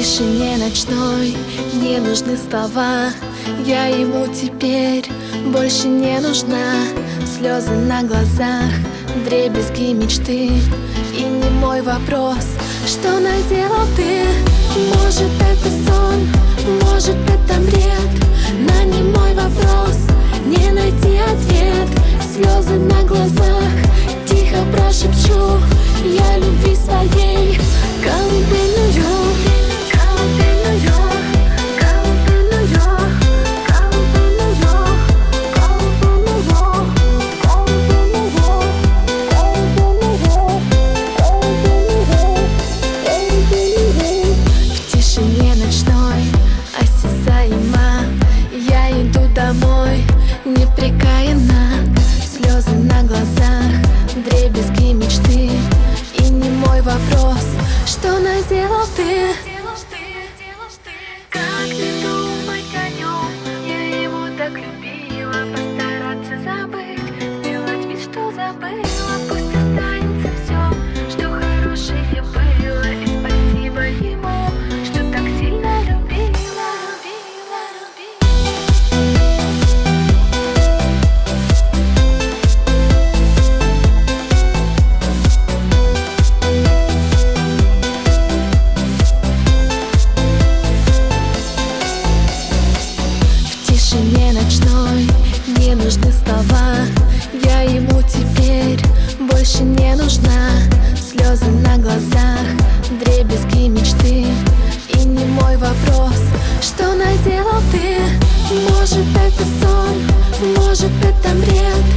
тишине ночной не нужны слова. Я ему теперь больше не нужна. Слезы на глазах, вдребезги мечты. И не мой вопрос, что наделал ты. Может, это сон, может, это бред. На немой вопрос не найти ответ. Слезы на глазах, тихо прошепчу я любви своей колыбельную. Домой непрекаянно, слезы на глазах, вдребезги мечты. И не мой вопрос, что наделал ты. Как не думать о нем, я его так любила. Постараться забыть, сделать вид, что забыла. Пусть останется все, что хорошее было. И спасибо ему, что так сильно любила. Тишине ночной не нужны слова. Я ему теперь больше не нужна. Слезы на глазах, вдребезги мечты. И не мой вопрос, что наделал ты. Может, это сон, может, это бред.